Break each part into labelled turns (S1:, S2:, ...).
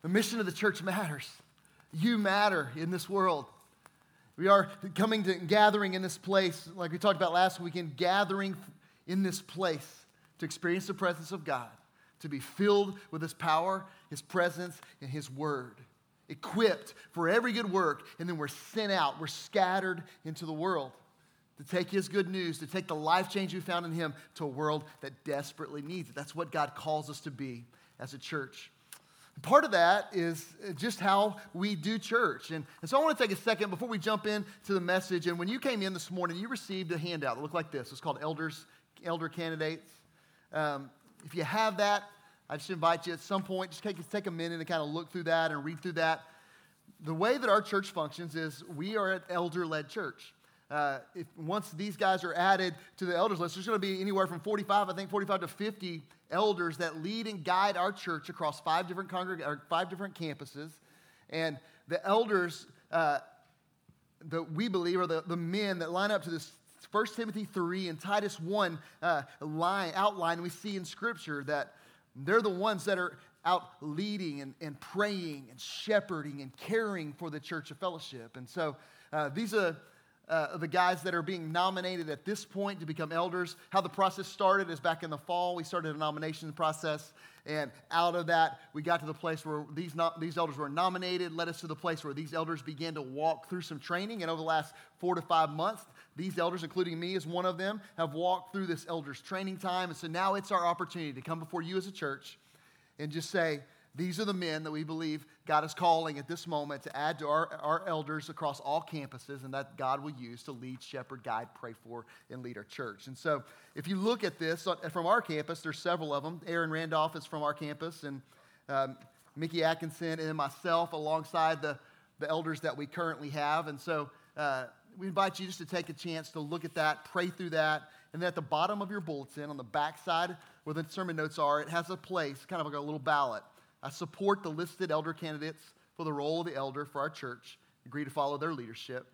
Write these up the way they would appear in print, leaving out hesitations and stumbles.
S1: The mission of the church matters. You matter in this world. We are coming to gathering in this place, like we talked about last weekend, gathering in this place to experience the presence of God, to be filled with His power, His presence, and His word. Equipped for every good work, and then we're sent out, we're scattered into the world to take His good news, to take the life change we found in Him to a world that desperately needs it. That's what God calls us to be as a church. Part of that is just how we do church. And so I want to take a second before we jump into the message. And when you came in this morning, you received a handout that looked like this. It's called Elder Candidates. If you have that, I just invite you at some point, just take a minute and kind of look through that and read through that. The way that our church functions is we are an elder-led church. Once these guys are added to the elders list, there's going to be anywhere from 45 to 50 elders that lead and guide our church across 5 different campuses. And the elders that we believe are the men that line up to this 1 Timothy 3 and Titus 1 outline we see in Scripture, that they're the ones that are out leading and praying and shepherding and caring for the church of fellowship. And so these are the guys that are being nominated at this point to become elders. How the process started is back in the fall. We started a nomination process, and out of that, we got to the place where these elders were nominated, led us to the place where these elders began to walk through some training. And over the last 4 to 5 months, these elders, including me as one of them, have walked through this elders training time. And so now it's our opportunity to come before you as a church and just say, these are the men that we believe God is calling at this moment to add to our elders across all campuses, and that God will use to lead, shepherd, guide, pray for, and lead our church. And so if you look at this from our campus, there's several of them. Aaron Randolph is from our campus, and Mickey Atkinson and myself alongside the elders that we currently have. And so we invite you just to take a chance to look at that, pray through that, and then at the bottom of your bulletin, on the back side where the sermon notes are, it has a place, kind of like a little ballot. I support the listed elder candidates for the role of the elder for our church. Agree to follow their leadership.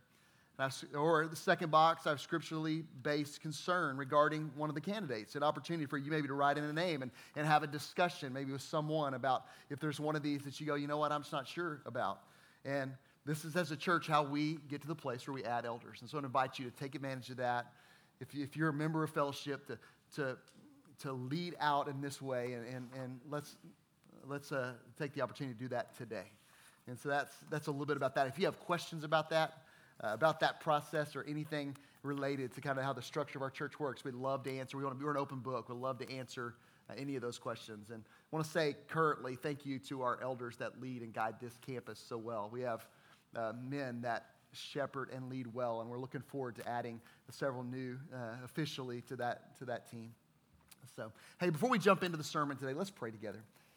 S1: Or the second box, I have scripturally based concern regarding one of the candidates. An opportunity for you maybe to write in a name and have a discussion maybe with someone about if there's one of these that you go, you know what, I'm just not sure about. And this is, as a church, how we get to the place where we add elders. And so I invite you to take advantage of that. If you're a member of fellowship, to lead out in this way, and let's take the opportunity to do that today. And so that's a little bit about that. If you have questions about that process or anything related to kind of how the structure of our church works, we'd love to answer. We're an open book. We'd love to answer any of those questions. And I want to say currently thank you to our elders that lead and guide this campus so well. We have men that shepherd and lead well, and we're looking forward to adding several new officially to that team. So, hey, before we jump into the sermon today, let's pray together.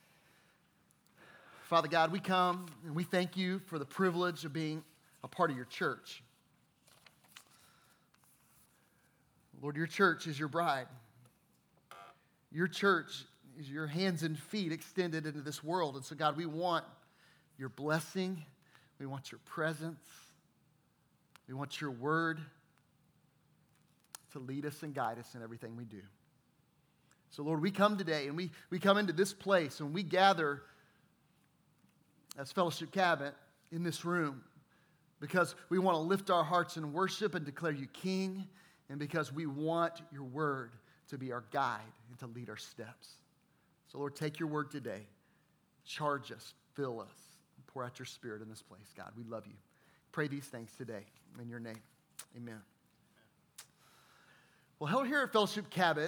S1: Father God, we come and we thank you for the privilege of being a part of your church. Lord, your church is your bride. Your church is your hands and feet extended into this world. And so, God, we want your blessing. We want your presence. We want your word to lead us and guide us in everything we do. So, Lord, we come today and we come into this place and we gather as Fellowship Cabot in this room because we want to lift our hearts in worship and declare you King, and because we want your word to be our guide and to lead our steps. So, Lord, take your word today. Charge us, fill us, and pour out your spirit in this place, God. We love you. Pray these things today in your name. Amen. Well, here at Fellowship Cabot,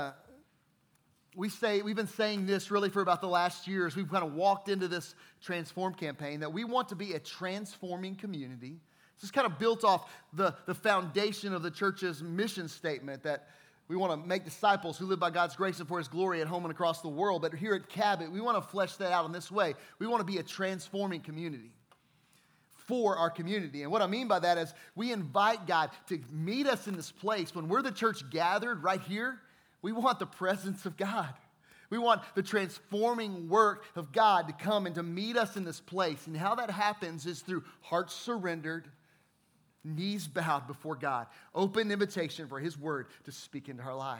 S1: we've been saying this really for about the last year as we've kind of walked into this Transform campaign, that we want to be a transforming community. This is kind of built off the foundation of the church's mission statement, that we want to make disciples who live by God's grace and for His glory at home and across the world. But here at Cabot, we want to flesh that out in this way. We want to be a transforming community for our community. And what I mean by that is we invite God to meet us in this place. When we're the church gathered right here, we want the presence of God. We want the transforming work of God to come and to meet us in this place. And how that happens is through hearts surrendered, knees bowed before God, open invitation for His word to speak into our lives.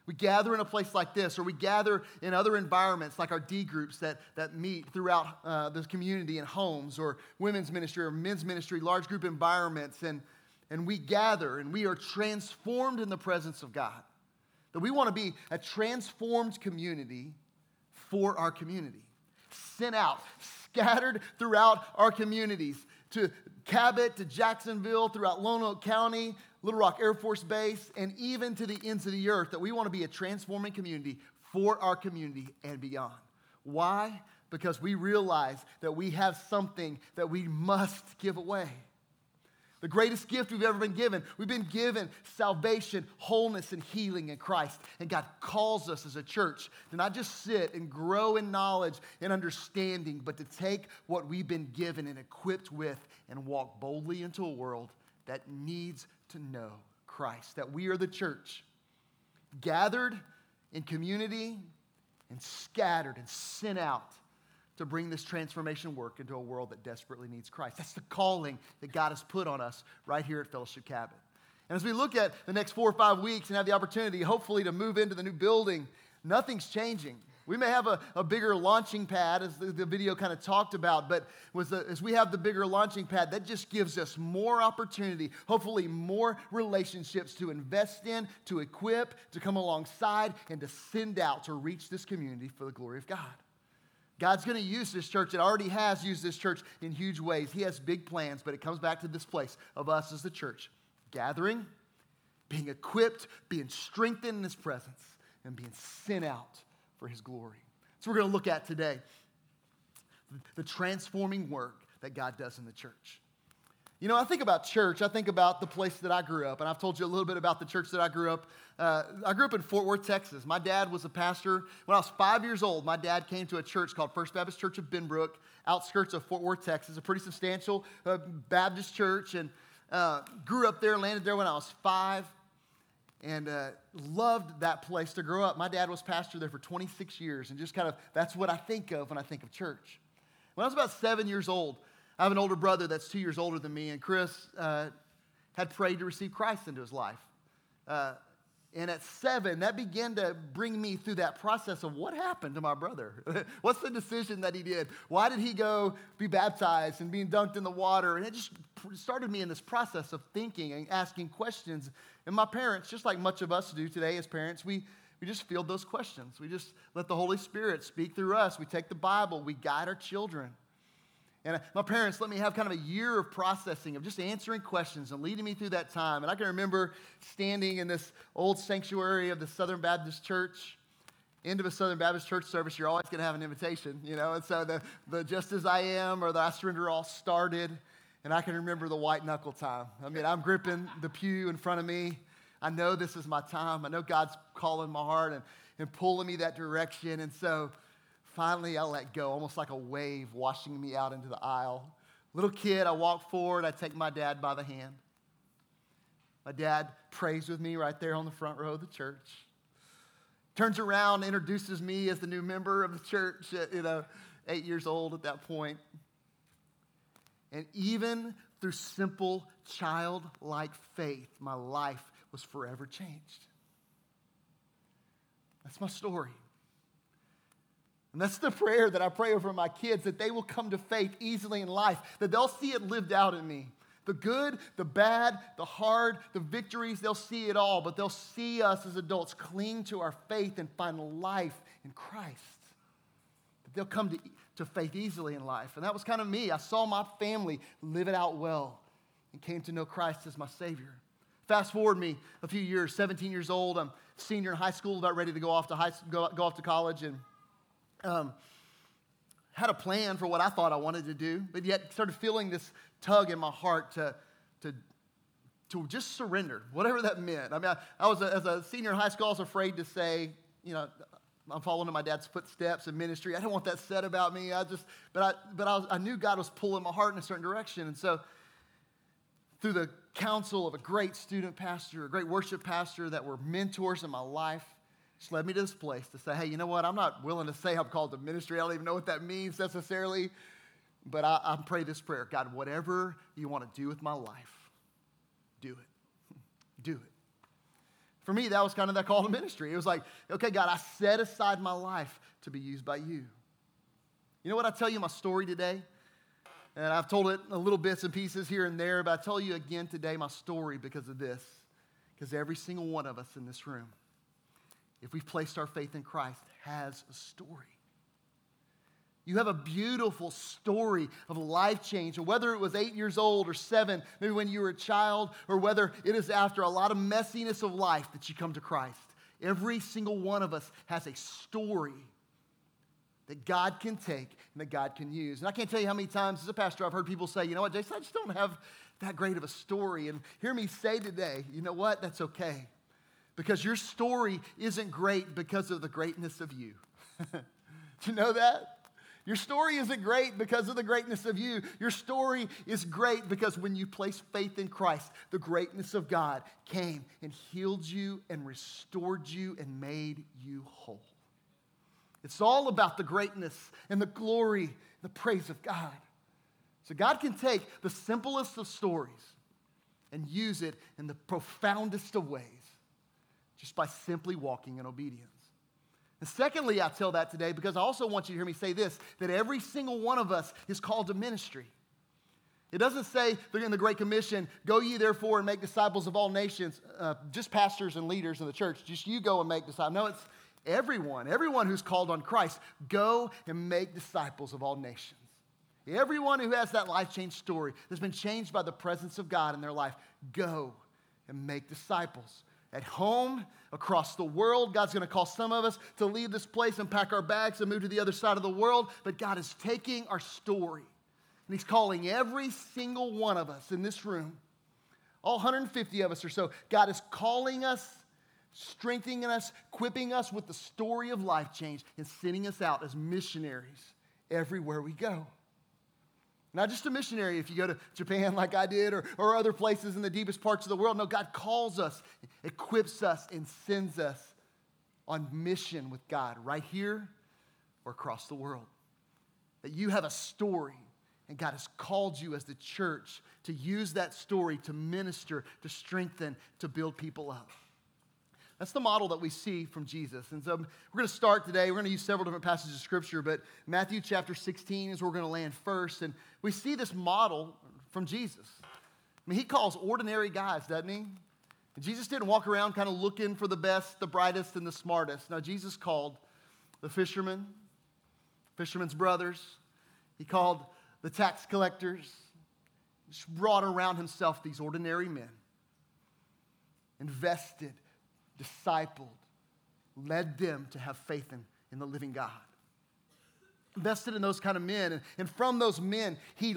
S1: We gather in a place like this, or we gather in other environments like our D groups that meet throughout the community in homes, or women's ministry or men's ministry, large group environments, and we gather and we are transformed in the presence of God. That we want to be a transformed community for our community. Sent out, scattered throughout our communities, to Cabot, to Jacksonville, throughout Lone Oak County, Little Rock Air Force Base, and even to the ends of the earth, that we want to be a transforming community for our community and beyond. Why? Because we realize that we have something that we must give away. The greatest gift we've ever been given. We've been given salvation, wholeness, and healing in Christ. And God calls us as a church to not just sit and grow in knowledge and understanding, but to take what we've been given and equipped with and walk boldly into a world that needs to know Christ. That we are the church, gathered in community and scattered and sent out to bring this transformation work into a world that desperately needs Christ. That's the calling that God has put on us right here at Fellowship Cabot. And as we look at the next 4 or 5 weeks and have the opportunity, hopefully, to move into the new building, nothing's changing. We may have a bigger launching pad, as the video kind of talked about, but as we have the bigger launching pad, that just gives us more opportunity, hopefully more relationships to invest in, to equip, to come alongside, and to send out to reach this community for the glory of God. God's going to use this church. It already has used this church in huge ways. He has big plans, but it comes back to this place of us as the church, gathering, being equipped, being strengthened in His presence, and being sent out for His glory. So we're going to look at today the transforming work that God does in the church. You know, I think about church, I think about the place that I grew up, and I've told you a little bit about the church that I grew up. I grew up in Fort Worth, Texas. My dad was a pastor. When I was 5 years old, my dad came to a church called First Baptist Church of Benbrook, outskirts of Fort Worth, Texas, a pretty substantial Baptist church, and grew up there, landed there when I was 5, and loved that place to grow up. My dad was pastor there for 26 years, and just kind of, that's what I think of when I think of church. When I was about 7 years old, I have an older brother that's 2 years older than me, and Chris had prayed to receive Christ into his life. And at 7, that began to bring me through that process of what happened to my brother. What's the decision that he did? Why did he go be baptized and being dunked in the water? And it just started me in this process of thinking and asking questions. And my parents, just like much of us do today as parents, we just field those questions. We just let the Holy Spirit speak through us. We take the Bible. We guide our children. And my parents let me have kind of a year of processing, of just answering questions and leading me through that time. And I can remember standing in this old sanctuary of the Southern Baptist Church. End of a Southern Baptist Church service, you're always going to have an invitation, you know. And so the Just As I Am or the I Surrender All started. And I can remember the white knuckle time. I mean, I'm gripping the pew in front of me. I know this is my time. I know God's calling my heart and pulling me that direction. And so finally, I let go, almost like a wave washing me out into the aisle. Little kid, I walk forward, I take my dad by the hand. My dad prays with me right there on the front row of the church. Turns around, introduces me as the new member of the church, 8 years old at that point. And even through simple, childlike faith, my life was forever changed. That's my story. And that's the prayer that I pray over my kids, that they will come to faith easily in life, that they'll see it lived out in me. The good, the bad, the hard, the victories, they'll see it all, but they'll see us as adults cling to our faith and find life in Christ. That they'll come to faith easily in life. And that was kind of me. I saw my family live it out well and came to know Christ as my Savior. Fast forward me a few years, 17 years old, I'm senior in high school, about ready to go off to college, and had a plan for what I thought I wanted to do, but yet started feeling this tug in my heart to just surrender, whatever that meant. I mean, I was as a senior in high school, I was afraid to say, I'm following in my dad's footsteps in ministry. I didn't want that said about me. I knew God was pulling my heart in a certain direction, and so through the counsel of a great student pastor, a great worship pastor that were mentors in my life, just led me to this place to say, hey, you know what? I'm not willing to say I'm called to ministry. I don't even know what that means necessarily. But I pray this prayer. God, whatever you want to do with my life, do it. Do it. For me, that was kind of that call to ministry. It was like, okay, God, I set aside my life to be used by you. You know what? I tell you my story today, and I've told it a little bits and pieces here and there, but I tell you again today my story because of this. Because every single one of us in this room, if we've placed our faith in Christ, has a story. You have a beautiful story of life change. And whether it was 8 years old or 7, maybe when you were a child, or whether it is after a lot of messiness of life that you come to Christ, every single one of us has a story that God can take and that God can use. And I can't tell you how many times as a pastor I've heard people say, you know what, Jason, I just don't have that great of a story. And hear me say today, you know what, that's okay. Because your story isn't great because of the greatness of you. Do you know that? Your story isn't great because of the greatness of you. Your story is great because when you place faith in Christ, the greatness of God came and healed you and restored you and made you whole. It's all about the greatness and the glory, the praise of God. So God can take the simplest of stories and use it in the profoundest of ways just by simply walking in obedience. And secondly, I tell that today because I also want you to hear me say this, that every single one of us is called to ministry. It doesn't say in the Great Commission, go ye therefore and make disciples of all nations, just pastors and leaders in the church, just you go and make disciples. No, it's everyone who's called on Christ, go and make disciples of all nations. Everyone who has that life change story that's been changed by the presence of God in their life, go and make disciples. At home, across the world, God's going to call some of us to leave this place and pack our bags and move to the other side of the world. But God is taking our story, and He's calling every single one of us in this room, all 150 of us or so. God is calling us, strengthening us, equipping us with the story of life change, and sending us out as missionaries everywhere we go. Not just a missionary if you go to Japan like I did or other places in the deepest parts of the world. No, God calls us, equips us, and sends us on mission with God right here or across the world. That you have a story, and God has called you as the church to use that story to minister, to strengthen, to build people up. That's the model that we see from Jesus. And so we're going to start today. We're going to use several different passages of Scripture, but Matthew chapter 16 is where we're going to land first. And we see this model from Jesus. I mean, He calls ordinary guys, doesn't He? And Jesus didn't walk around kind of looking for the best, the brightest, and the smartest. No, Jesus called the fishermen, fishermen's brothers. He called the tax collectors. He just brought around Himself these ordinary men, invested, discipled, led them to have faith in the living God. Invested in those kind of men. And from those men, He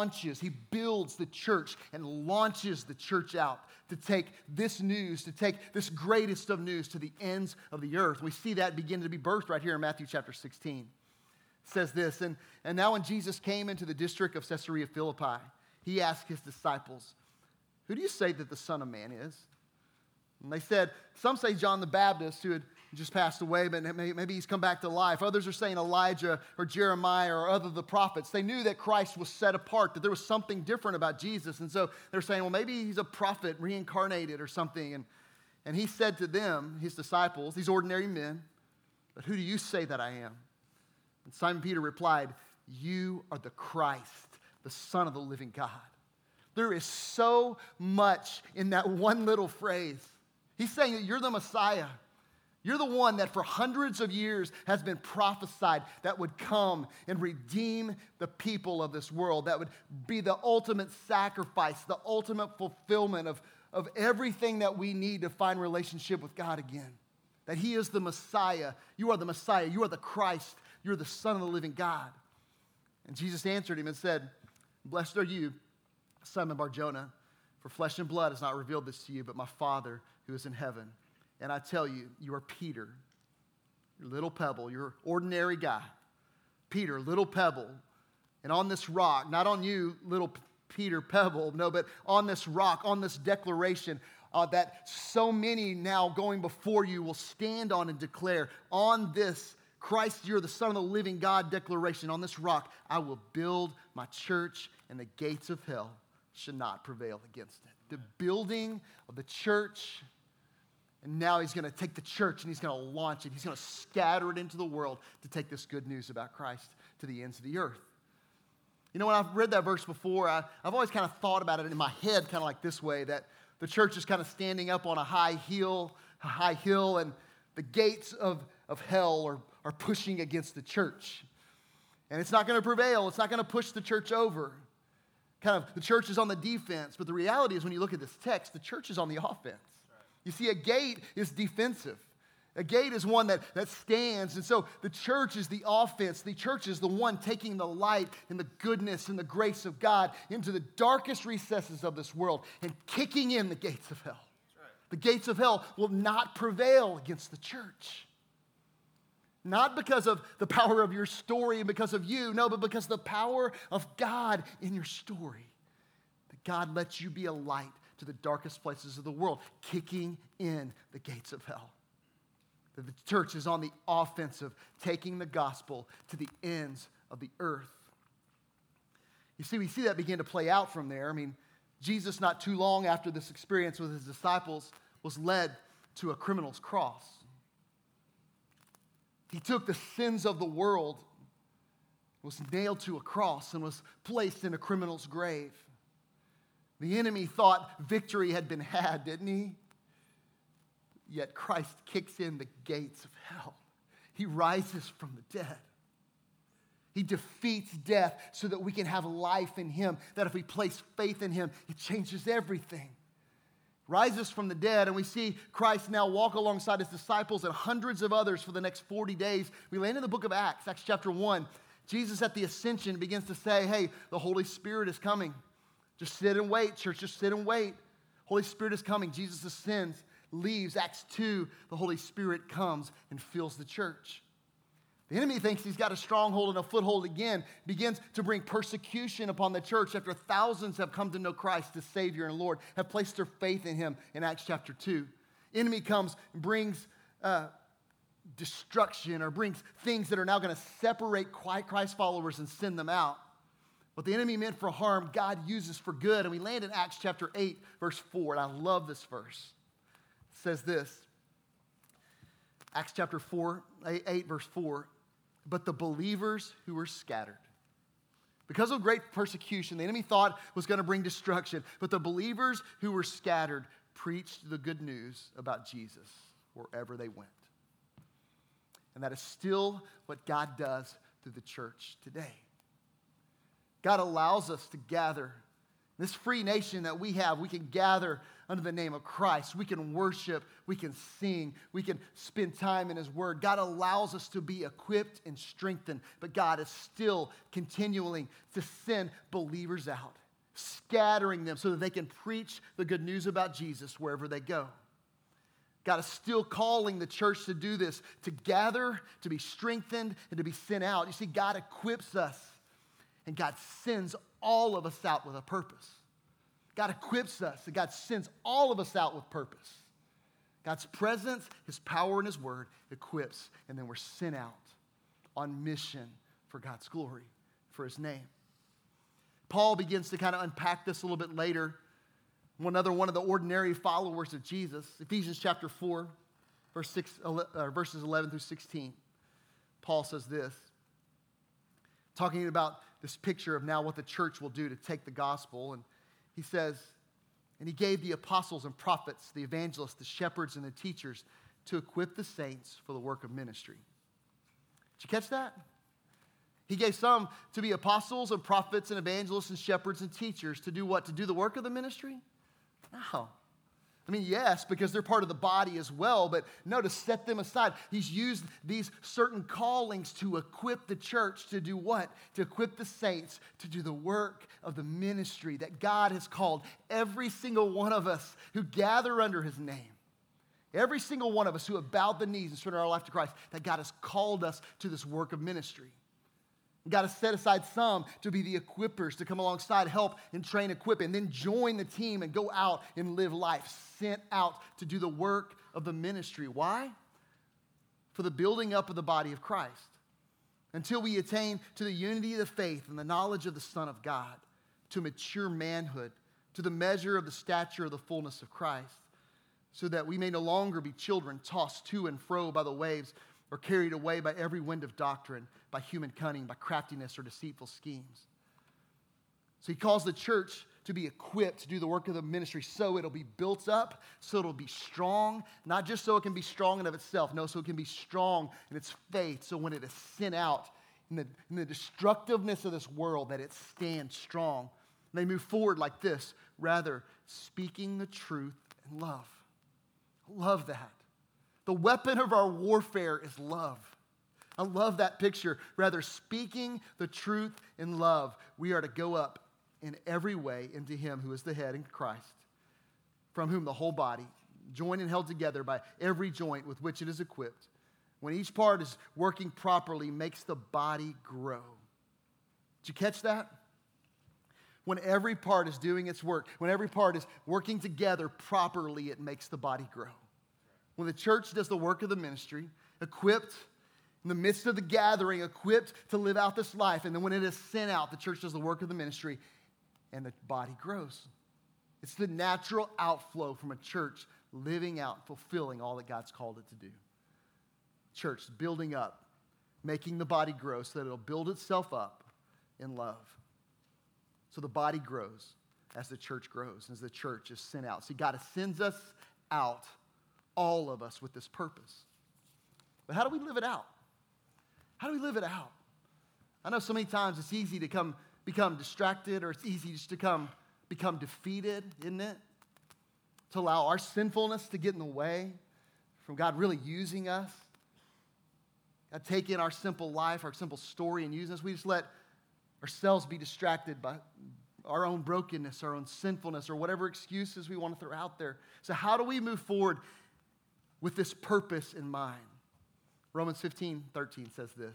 S1: builds the church and launches the church out to take this news, to take this greatest of news to the ends of the earth. We see that begin to be birthed right here in Matthew chapter 16. It says this, and now when Jesus came into the district of Caesarea Philippi, He asked His disciples, who do you say that the Son of Man is? And they said, some say John the Baptist, who had just passed away, but maybe he's come back to life. Others are saying Elijah or Jeremiah or other of the prophets. They knew that Christ was set apart, that there was something different about Jesus. And so they're saying, well, maybe he's a prophet reincarnated or something. And He said to them, His disciples, these ordinary men, but who do you say that I am? And Simon Peter replied, you are the Christ, the Son of the living God. There is so much in that one little phrase. He's saying that you're the Messiah. You're the one that for hundreds of years has been prophesied that would come and redeem the people of this world, that would be the ultimate sacrifice, the ultimate fulfillment of everything that we need to find relationship with God again. That He is the Messiah. You are the Messiah. You are the Christ. You're the Son of the living God. And Jesus answered him and said, blessed are you, Simon Bar-Jonah, for flesh and blood has not revealed this to you, but my Father who is in heaven. And I tell you, you are Peter, your little pebble, your ordinary guy. Peter, little pebble. And on this rock, not on you, little Peter pebble, no, but on this rock, on this declaration that so many now going before you will stand on and declare, on this Christ, you're the Son of the living God declaration, on this rock, I will build my church, and the gates of hell should not prevail against it. The building of the church And now he's going to take the church and he's going to launch it. He's going to scatter it into the world to take this good news about Christ to the ends of the earth. You know, when I've read that verse before, I've always kind of thought about it in my head kind of like this way, that the church is kind of standing up on a high hill, and the gates of hell are pushing against the church. And it's not going to prevail. It's not going to push the church over. Kind of the church is on the defense. But the reality is when you look at this text, the church is on the offense. You see, a gate is defensive. A gate is one that stands. And so the church is the offense. The church is the one taking the light and the goodness and the grace of God into the darkest recesses of this world and kicking in the gates of hell. Right. The gates of hell will not prevail against the church. Not because of the power of your story and because of you, no, but because of the power of God in your story. That God lets you be a light to the darkest places of the world, kicking in the gates of hell. That the church is on the offensive, taking the gospel to the ends of the earth. You see, we see that begin to play out from there. I mean, Jesus, not too long after this experience with his disciples, was led to a criminal's cross. He took the sins of the world, was nailed to a cross, and was placed in a criminal's grave. The enemy thought victory had been had, didn't he? Yet Christ kicks in the gates of hell. He rises from the dead. He defeats death so that we can have life in him, that if we place faith in him, it changes everything. Rises from the dead, and we see Christ now walk alongside his disciples and hundreds of others for the next 40 days. We land in the book of Acts chapter 1. Jesus at the ascension begins to say, hey, the Holy Spirit is coming. Just sit and wait, church, just sit and wait. Holy Spirit is coming. Jesus ascends, leaves. Acts 2, the Holy Spirit comes and fills the church. The enemy thinks he's got a stronghold and a foothold again, begins to bring persecution upon the church after thousands have come to know Christ as Savior and Lord, have placed their faith in him in Acts chapter 2. Enemy comes and brings destruction or brings things that are now going to separate Christ followers and send them out. What the enemy meant for harm, God uses for good. And we land in Acts chapter 8, verse 4. And I love this verse. It says this, Acts chapter 8, verse 4. But the believers who were scattered. Because of great persecution, the enemy thought was going to bring destruction. But the believers who were scattered preached the good news about Jesus wherever they went. And that is still what God does through the church today. God allows us to gather. This free nation that we have, we can gather under the name of Christ. We can worship, we can sing, we can spend time in his word. God allows us to be equipped and strengthened, but God is still continuing to send believers out, scattering them so that they can preach the good news about Jesus wherever they go. God is still calling the church to do this, to gather, to be strengthened, and to be sent out. You see, God equips us. And God sends all of us out with a purpose. God equips us, and God sends all of us out with purpose. God's presence, his power, and his word equips, and then we're sent out on mission for God's glory, for his name. Paul begins to kind of unpack this a little bit later. One of the ordinary followers of Jesus, Ephesians chapter 4, verses 11 through 16. Paul says this, talking about this picture of now what the church will do to take the gospel. And he says, and he gave the apostles and prophets, the evangelists, the shepherds, and the teachers to equip the saints for the work of ministry. Did you catch that? He gave some to be apostles and prophets and evangelists and shepherds and teachers to do what? To do the work of the ministry? No. I mean, yes, because they're part of the body as well, but no, to set them aside. He's used these certain callings to equip the church to do what? To equip the saints to do the work of the ministry that God has called every single one of us who gather under his name. Every single one of us who have bowed the knees and surrendered our life to Christ, that God has called us to this work of ministry. God has set aside some to be the equippers, to come alongside, help and train, equip, and then join the team and go out and live life, sent out to do the work of the ministry. Why? For the building up of the body of Christ, until we attain to the unity of the faith and the knowledge of the Son of God, to mature manhood, to the measure of the stature of the fullness of Christ, so that we may no longer be children tossed to and fro by the waves or carried away by every wind of doctrine, by human cunning, by craftiness or deceitful schemes. So he calls the church to be equipped to do the work of the ministry so it'll be built up, so it'll be strong, not just so it can be strong in of itself, no, so it can be strong in its faith, so when it is sent out in the destructiveness of this world, that it stands strong. And they move forward like this, rather speaking the truth in love. I love that. The weapon of our warfare is love. I love that picture. Rather speaking the truth in love, we are to go up in every way into him who is the head in Christ, from whom the whole body, joined and held together by every joint with which it is equipped, when each part is working properly, makes the body grow. Did you catch that? When every part is doing its work, when every part is working together properly, it makes the body grow. When the church does the work of the ministry, equipped in the midst of the gathering, equipped to live out this life, and then when it is sent out, the church does the work of the ministry, and the body grows. It's the natural outflow from a church living out, fulfilling all that God's called it to do. Church building up, making the body grow so that it'll build itself up in love. So the body grows as the church grows, as the church is sent out. See, God sends us out, all of us, with this purpose. But how do we live it out? How do we live it out? I know so many times it's easy to become distracted, or it's easy just to become defeated, isn't it? To allow our sinfulness to get in the way from God really using us. God taking our simple life, our simple story, and using us. We just let ourselves be distracted by our own brokenness, our own sinfulness, or whatever excuses we want to throw out there. So how do we move forward with this purpose in mind? Romans 15:13 says this: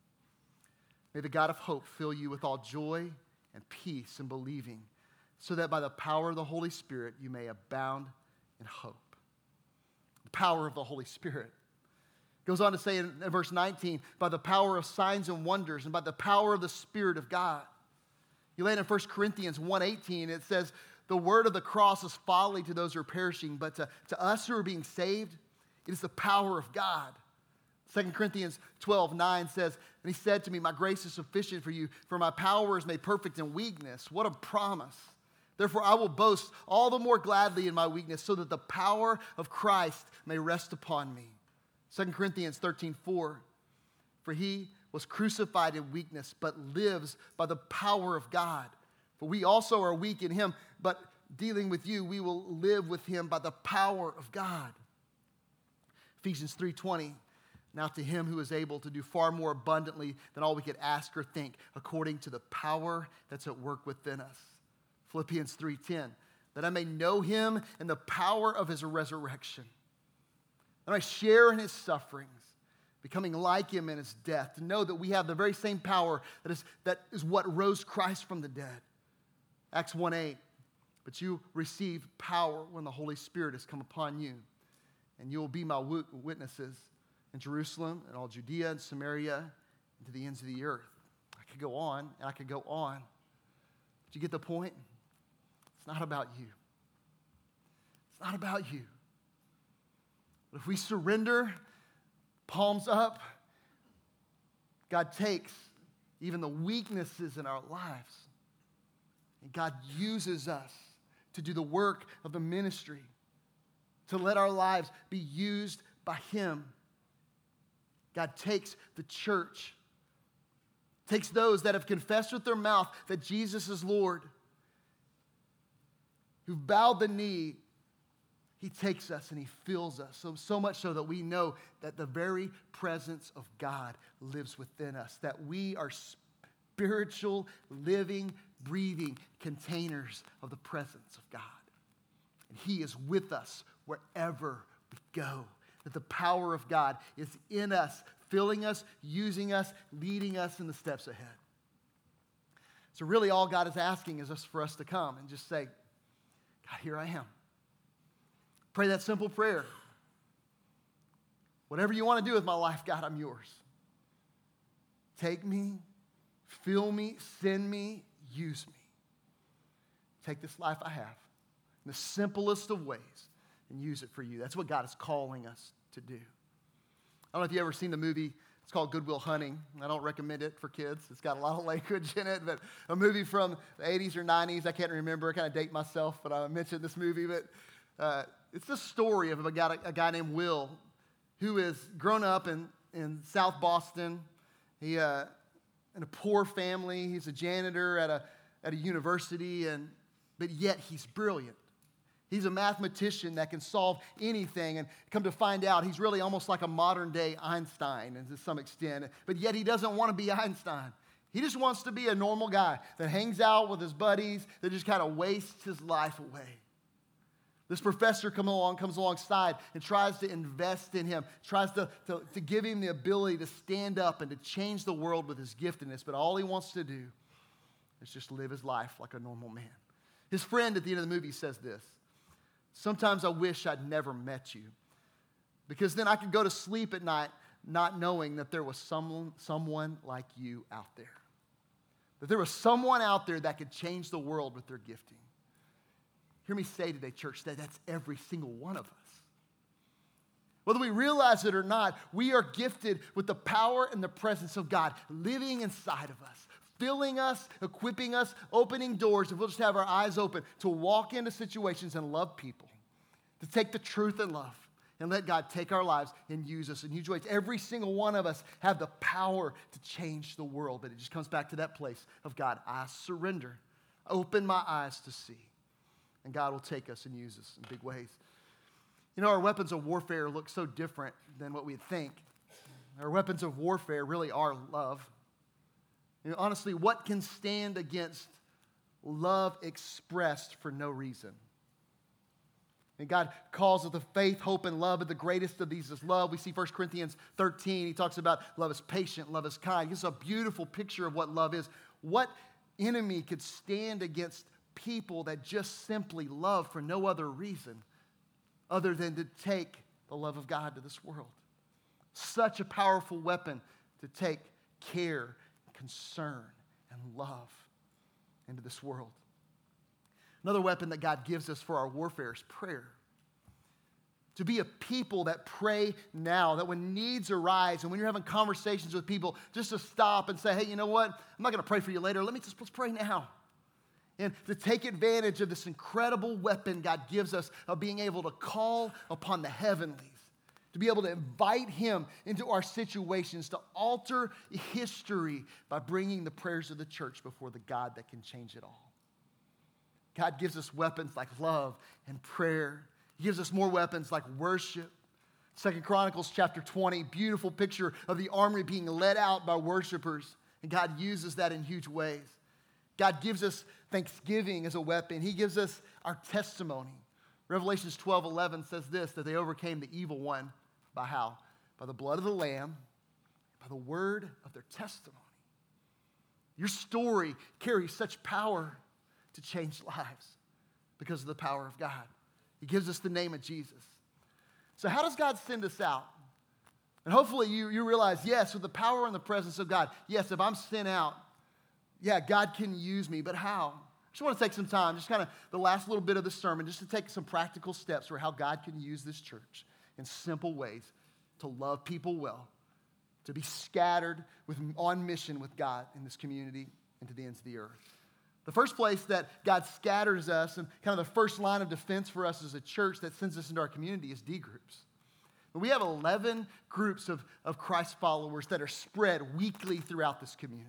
S1: May the God of hope fill you with all joy and peace in believing, so that by the power of the Holy Spirit you may abound in hope. The power of the Holy Spirit. Goes on to say in verse 19, by the power of signs and wonders and by the power of the Spirit of God. You land in 1 Corinthians 1:18, it says, the word of the cross is folly to those who are perishing, but to us who are being saved, it is the power of God. 2 Corinthians 12:9 says, and he said to me, my grace is sufficient for you, for my power is made perfect in weakness. What a promise. Therefore, I will boast all the more gladly in my weakness, so that the power of Christ may rest upon me. 2 Corinthians 13:4, for he was crucified in weakness, but lives by the power of God. For we also are weak in him, but dealing with you, we will live with him by the power of God. Ephesians 3:20, now to him who is able to do far more abundantly than all we could ask or think, according to the power that's at work within us. Philippians 3:10, that I may know him and the power of his resurrection, and I share in his sufferings, becoming like him in his death, to know that we have the very same power that is what rose Christ from the dead. Acts 1:8, but you receive power when the Holy Spirit has come upon you, and you will be my witnesses in Jerusalem and all Judea and Samaria and to the ends of the earth. I could go on and I could go on. Did you get the point? It's not about you. It's not about you. But if we surrender, palms up, God takes even the weaknesses in our lives, and God uses us to do the work of the ministry, to let our lives be used by him. God takes the church, takes those that have confessed with their mouth that Jesus is Lord, who've bowed the knee. He takes us and he fills us, so much so that we know that the very presence of God lives within us, that we are spiritual, living, breathing containers of the presence of God. And he is with us wherever we go, that the power of God is in us, filling us, using us, leading us in the steps ahead. So really all God is asking is for us to come and just say, God, here I am. Pray that simple prayer. Whatever you want to do with my life, God, I'm yours. Take me, fill me, send me, use me. Take this life I have in the simplest of ways. and use it for you. That's what God is calling us to do. I don't know if you've ever seen the movie. It's called Good Will Hunting. I don't recommend it for kids. It's got a lot of language in it, but a movie from the 80s or 90s. I can't remember. I kind of date myself, but I mentioned this movie. But it's the story of a guy named Will who has grown up in South Boston. He in a poor family. He's a janitor at a university, but yet he's brilliant. He's a mathematician that can solve anything, and come to find out, he's really almost like a modern-day Einstein to some extent, but yet he doesn't want to be Einstein. He just wants to be a normal guy that hangs out with his buddies, that just kind of wastes his life away. This professor comes alongside and tries to invest in him, tries to give him the ability to stand up and to change the world with his giftedness, but all he wants to do is just live his life like a normal man. His friend at the end of the movie says this: "Sometimes I wish I'd never met you, because then I could go to sleep at night not knowing that there was someone like you out there. That there was someone out there that could change the world with their gifting." Hear me say today, church, that that's every single one of us. Whether we realize it or not, we are gifted with the power and the presence of God living inside of us, filling us, equipping us, opening doors, if we'll just have our eyes open, to walk into situations and love people, to take the truth and love, and let God take our lives and use us in huge ways. Every single one of us have the power to change the world, but it just comes back to that place of, God, I surrender. Open my eyes to see, and God will take us and use us in big ways. You know, our weapons of warfare look so different than what we'd think. Our weapons of warfare really are love. You know, honestly, what can stand against love expressed for no reason? And God calls it the faith, hope, and love, but the greatest of these is love. We see 1 Corinthians 13. He talks about love is patient, love is kind. It's a beautiful picture of what love is. What enemy could stand against people that just simply love for no other reason other than to take the love of God to this world? Such a powerful weapon to take care, concern, and love into this world. Another weapon that God gives us for our warfare is prayer. To be a people that pray now, that when needs arise and when you're having conversations with people, just to stop and say, hey, you know what? I'm not going to pray for you later. Let's pray now. And to take advantage of this incredible weapon God gives us of being able to call upon the heavenlies, to be able to invite Him into our situations, to alter history by bringing the prayers of the church before the God that can change it all. God gives us weapons like love and prayer. He gives us more weapons like worship. 2 Chronicles chapter 20, beautiful picture of the army being led out by worshipers. And God uses that in huge ways. God gives us thanksgiving as a weapon. He gives us our testimony. Revelations 12:11 says this, that they overcame the evil one by how? By the blood of the Lamb, by the word of their testimony. Your story carries such power to change lives because of the power of God. He gives us the name of Jesus. So how does God send us out? And hopefully you realize, yes, with the power and the presence of God, yes, if I'm sent out, yeah, God can use me, but how? I just want to take some time, just kind of the last little bit of the sermon, just to take some practical steps for how God can use this church in simple ways to love people well, to be scattered on mission with God in this community and to the ends of the earth. The first place that God scatters us and kind of the first line of defense for us as a church that sends us into our community is D groups. We have 11 groups of Christ followers that are spread weekly throughout this community.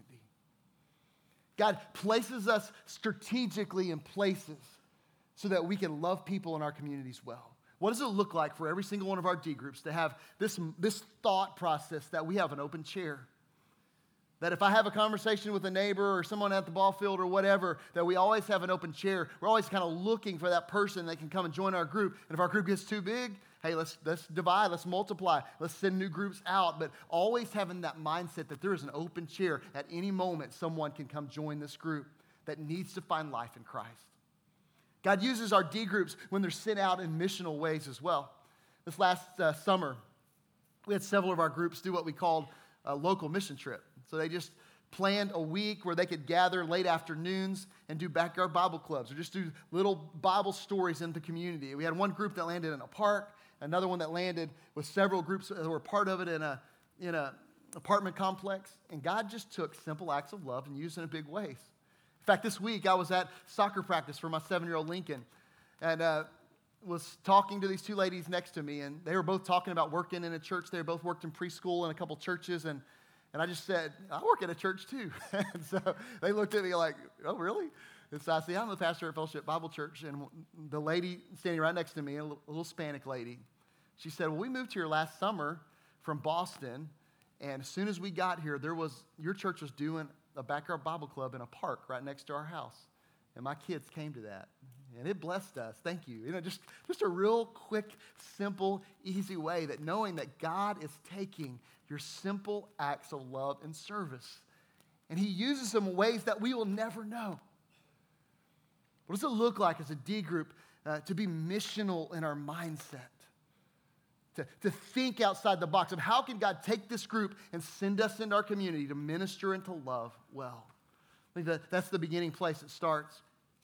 S1: God places us strategically in places so that we can love people in our communities well. What does it look like for every single one of our D groups to have this thought process that we have an open chair? That if I have a conversation with a neighbor or someone at the ball field or whatever, that we always have an open chair. We're always kind of looking for that person that can come and join our group. And if our group gets too big, hey, let's divide, let's multiply, let's send new groups out. But always having that mindset that there is an open chair. At any moment, someone can come join this group that needs to find life in Christ. God uses our D groups when they're sent out in missional ways as well. This last summer, we had several of our groups do what we called a local mission trip. So they just planned a week where they could gather late afternoons and do backyard Bible clubs or just do little Bible stories in the community. We had one group that landed in a park, another one that landed with several groups that were part of it in a apartment complex. And God just took simple acts of love and used it in big ways. In fact, this week I was at soccer practice for my 7-year-old Lincoln and was talking to these two ladies next to me, and they were both talking about working in a church. They both worked in preschool in a couple churches, and I just said, I work at a church too. And so they looked at me like, oh, really? And so I said, I'm the pastor at Fellowship Bible Church. And the lady standing right next to me, a little Hispanic lady, she said, well, we moved here last summer from Boston. And as soon as we got here, your church was doing a backyard Bible club in a park right next to our house. And my kids came to that. And it blessed us. Thank you. Just a real quick, simple, easy way that knowing that God is taking your simple acts of love and service, and he uses them in ways that we will never know. What does it look like as a D group to be missional in our mindset? To think outside the box of how can God take this group and send us into our community to minister and to love well? I think that's the beginning place it starts.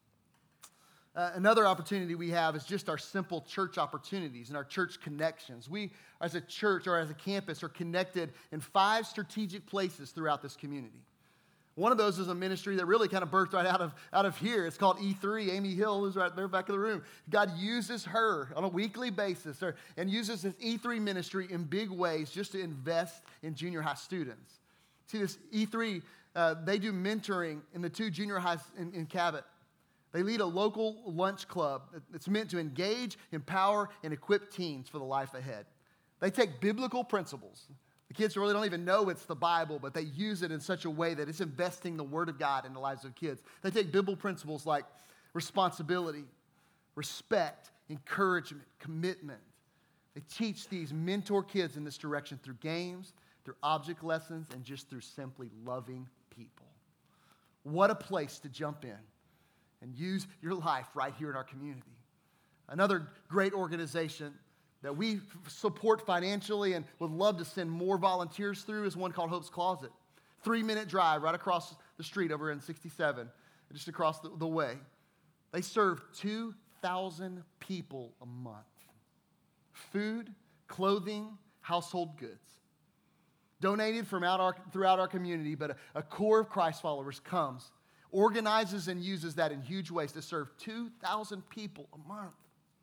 S1: Another opportunity we have is just our simple church opportunities and our church connections. We, as a church or as a campus, are connected in 5 strategic places throughout this community. One of those is a ministry that really kind of birthed right out of here. It's called E3. Amy Hill is right there back in the room. God uses her on a weekly basis and uses this E3 ministry in big ways just to invest in junior high students. See, this E3, they do mentoring in the 2 junior highs in Cabot. They lead a local lunch club that's meant to engage, empower, and equip teens for the life ahead. They take biblical principles. The kids really don't even know it's the Bible, but they use it in such a way that it's investing the Word of God in the lives of kids. They take biblical principles like responsibility, respect, encouragement, commitment. They teach these mentor kids in this direction through games, through object lessons, and just through simply loving people. What a place to jump in and use your life right here in our community. Another great organization that we support financially and would love to send more volunteers through is one called Hope's Closet. 3-minute drive right across the street over in 67, just across the way. They serve 2,000 people a month. Food, clothing, household goods. Donated from throughout our community, but a core of Christ followers comes, organizes and uses that in huge ways to serve 2,000 people a month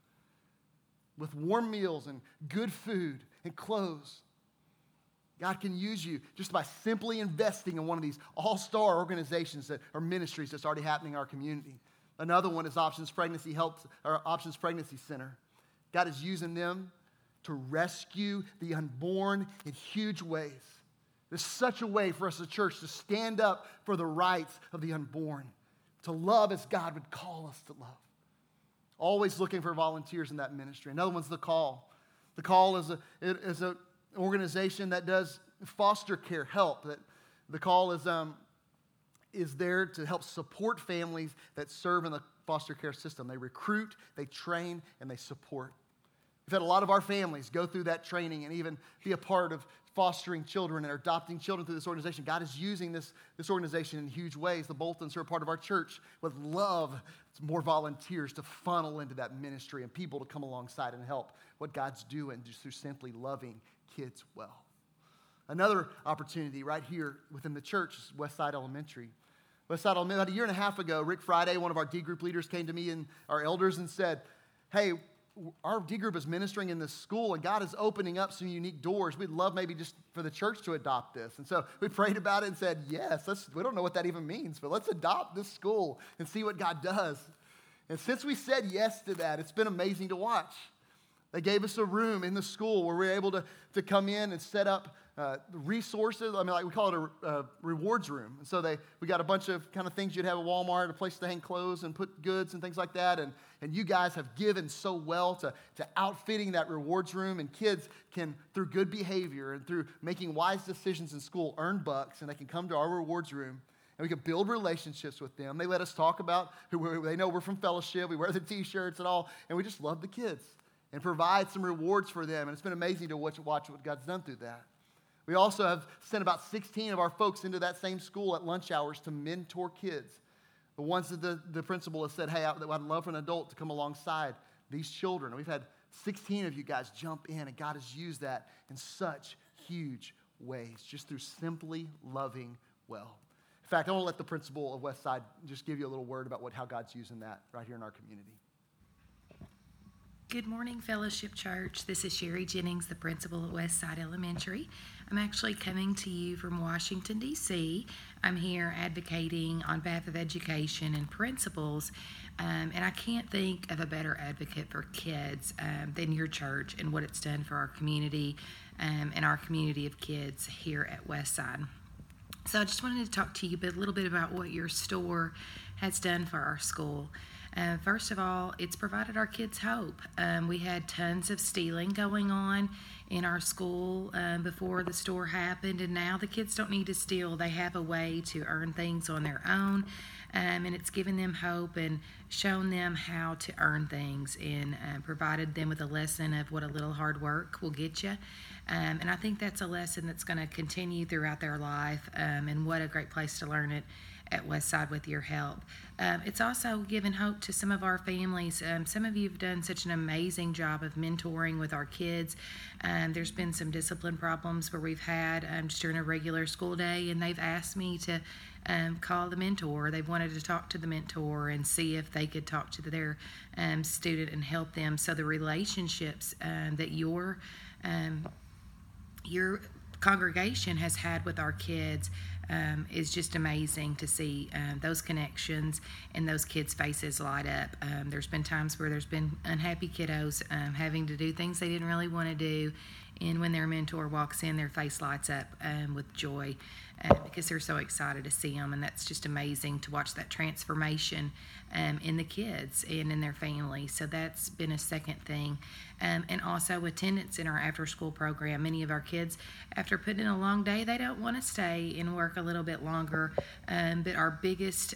S1: with warm meals and good food and clothes. God can use you just by simply investing in one of these all-star organizations that are ministries that's already happening in our community. Another one is Options Pregnancy Center. God is using them to rescue the unborn in huge ways. There's such a way for us as a church to stand up for the rights of the unborn, to love as God would call us to love. Always looking for volunteers in that ministry. Another one's The Call. The Call is an organization that does foster care help. The Call is there to help support families that serve in the foster care system. They recruit, they train, and they support. We've had a lot of our families go through that training and even be a part of fostering children and adopting children through this organization. God is using this organization in huge ways. The Boltons are a part of our church would love more volunteers to funnel into that ministry and people to come alongside and help what God's doing just through simply loving kids well. Another opportunity right here within the church is Westside Elementary. Westside Elementary, about a year and a half ago, Rick Friday, one of our D group leaders, came to me and our elders and said, hey, our D group is ministering in this school and God is opening up some unique doors. We'd love maybe just for the church to adopt this. And so we prayed about it and said, yes, we don't know what that even means, but let's adopt this school and see what God does. And since we said yes to that, it's been amazing to watch. They gave us a room in the school where we were able to come in and set up resources. We call it a rewards room. And so we got a bunch of kind of things you'd have at Walmart, a place to hang clothes and put goods and things like that. And you guys have given so well to outfitting that rewards room. And kids can, through good behavior and through making wise decisions in school, earn bucks. And they can come to our rewards room. And we can build relationships with them. They let us talk about they know we're from Fellowship. We wear the T-shirts and all. And we just love the kids and provide some rewards for them. And it's been amazing to watch what God's done through that. We also have sent about 16 of our folks into that same school at lunch hours to mentor kids. The ones that the principal has said, hey, I'd love for an adult to come alongside these children. We've had 16 of you guys jump in, and God has used that in such huge ways, just through simply loving well. In fact, I want to let the principal of Westside just give you a little word about how God's using that right here in our community.
S2: Good morning, Fellowship Church. This is Sherry Jennings, the principal at Westside Elementary. I'm actually coming to you from Washington, D.C. I'm here advocating on behalf of education and principals, and I can't think of a better advocate for kids than your church and what it's done for our community and our community of kids here at Westside. So I just wanted to talk to you a little bit about what your store has done for our school. First of all, it's provided our kids hope. We had tons of stealing going on in our school before the store happened, and now the kids don't need to steal. They have a way to earn things on their own, and it's given them hope and shown them how to earn things and provided them with a lesson of what a little hard work will get you. And I think that's a lesson that's going to continue throughout their life, and what a great place to learn it at Westside with your help. It's also given hope to some of our families. Some of you have done such an amazing job of mentoring with our kids. There's been some discipline problems where we've had just during a regular school day, and they've asked me to call the mentor. They've wanted to talk to the mentor and see if they could talk to their student and help them. So the relationships that your congregation has had with our kids is just amazing to see those connections and those kids' faces light up. There's been times where there's been unhappy kiddos having to do things they didn't really want to do, and when their mentor walks in, their face lights up with joy because they're so excited to see them, and that's just amazing to watch that transformation in the kids and in their family. So that's been a second thing. And also attendance in our after-school program. Many of our kids, after putting in a long day, they don't want to stay and work a little bit longer. But our biggest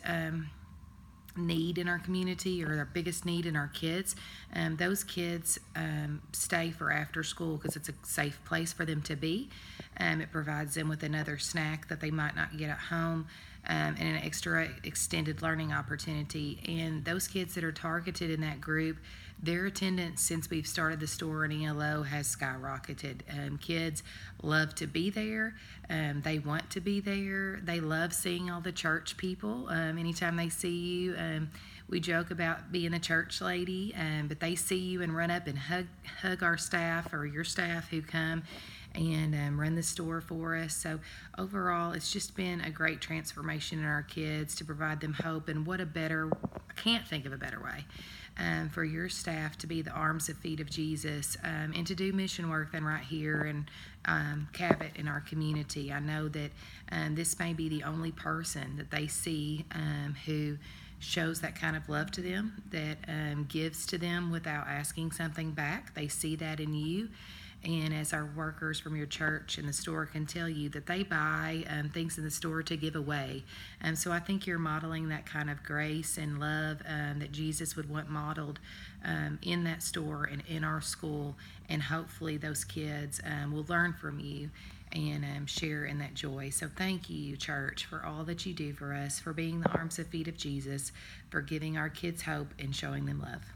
S2: need in our community, or our biggest need in our kids, those kids stay for after school because it's a safe place for them to be. It provides them with another snack that they might not get at home, and an extra extended learning opportunity. And those kids that are targeted in that group, their attendance since we've started the store in ELO has skyrocketed. Kids love to be there. They want to be there. They love seeing all the church people. Anytime they see you, we joke about being a church lady, but they see you and run up and hug our staff or your staff who come and run the store for us. So overall, it's just been a great transformation in our kids to provide them hope. And what a better, I can't think of a better way for your staff to be the arms and feet of Jesus and to do mission work than right here in Cabot in our community. I know that this may be the only person that they see who shows that kind of love to them, that gives to them without asking something back. They see that in you. And as our workers from your church and the store can tell you, that they buy things in the store to give away. So I think you're modeling that kind of grace and love that Jesus would want modeled in that store and in our school. And hopefully those kids will learn from you and share in that joy. So thank you, church, for all that you do for us, for being the arms and feet of Jesus, for giving our kids hope and showing them love.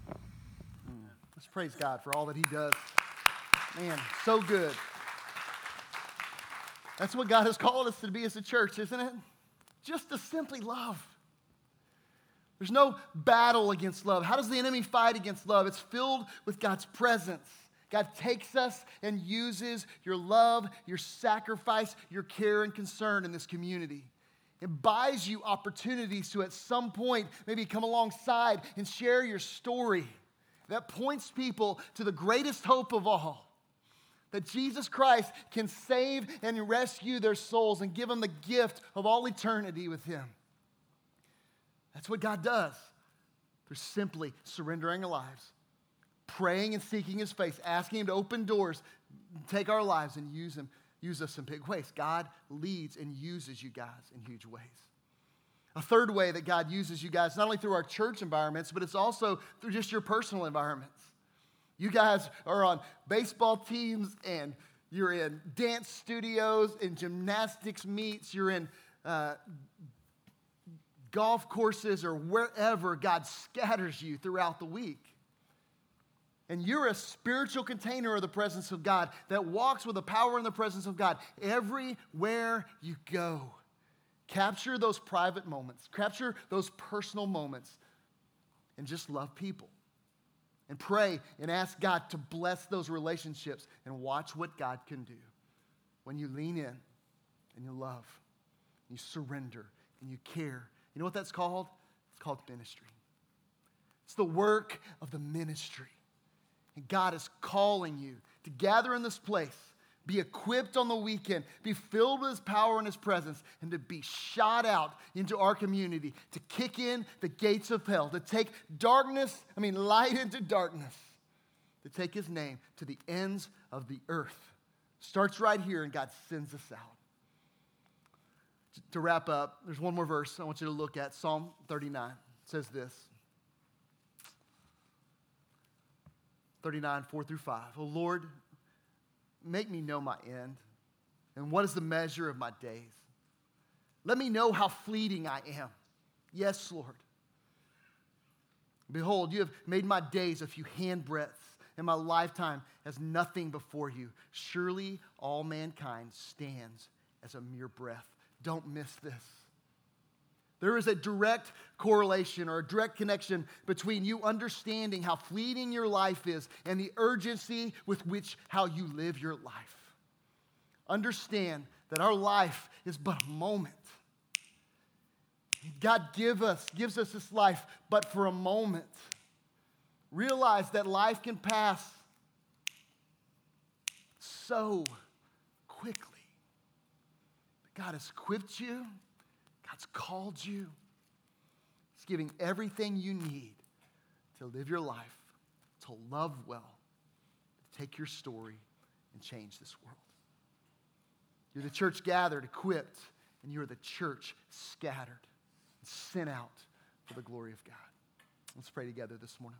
S1: Let's praise God for all that he does. Man, so good. That's what God has called us to be as a church, isn't it? Just to simply love. There's no battle against love. How does the enemy fight against love? It's filled with God's presence. God takes us and uses your love, your sacrifice, your care and concern in this community. It buys you opportunities to at some point maybe come alongside and share your story that points people to the greatest hope of all. That Jesus Christ can save and rescue their souls and give them the gift of all eternity with him. That's what God does. Through simply surrendering our lives, praying and seeking his face, asking him to open doors, take our lives and use us in big ways. God leads and uses you guys in huge ways. A third way that God uses you guys, not only through our church environments, but it's also through just your personal environments. You guys are on baseball teams and You're in dance studios, in gymnastics meets. You're in golf courses or wherever God scatters you throughout the week. And you're a spiritual container of the presence of God that walks with the power and the presence of God everywhere you go. Capture those private moments. Capture those personal moments. And just love people. And pray and ask God to bless those relationships and watch what God can do when you lean in and you love, and you surrender, and you care. You know what that's called? It's called ministry. It's the work of the ministry. And God is calling you to gather in this place, be equipped on the weekend, be filled with His power and His presence, and to be shot out into our community, to kick in the gates of hell, to take light into darkness, to take His name to the ends of the earth. Starts right here, and God sends us out. To wrap up, there's one more verse I want you to look at. Psalm 39 says this. 39, 4 through 5. Oh Lord, make me know my end, and what is the measure of my days. Let me know how fleeting I am. Yes, Lord. Behold, you have made my days a few handbreadths, and my lifetime as nothing before you. Surely all mankind stands as a mere breath. Don't miss this. There is a direct correlation or a direct connection between you understanding how fleeting your life is and the urgency with which how you live your life. Understand that our life is but a moment. God gives us this life but for a moment. Realize that life can pass so quickly. But God has equipped you. God's called you. He's giving everything you need to live your life, to love well, to take your story and change this world. You're the church gathered, equipped, and you're the church scattered and sent out for the glory of God. Let's pray together this morning.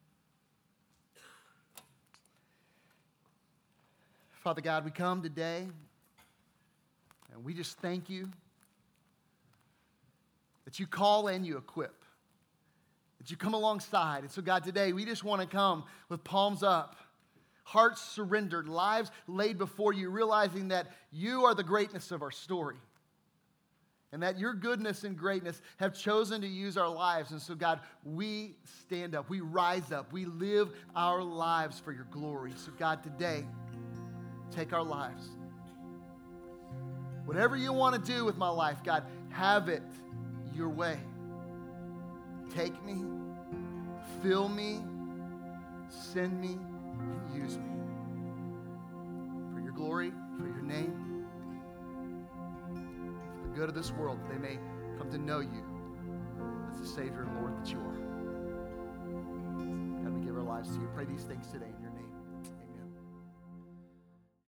S1: Father God, we come today and we just thank you that you call and you equip, that you come alongside. And so, God, today we just want to come with palms up, hearts surrendered, lives laid before you, realizing that you are the greatness of our story and that your goodness and greatness have chosen to use our lives. And so, God, we stand up, we rise up, we live our lives for your glory. So, God, today, take our lives. Whatever you want to do with my life, God, have it your way. Take me, fill me, send me, and use me. For your glory, for your name, for the good of this world, that they may come to know you as the Savior and Lord that you are. God, we give our lives to you. Pray these things today in your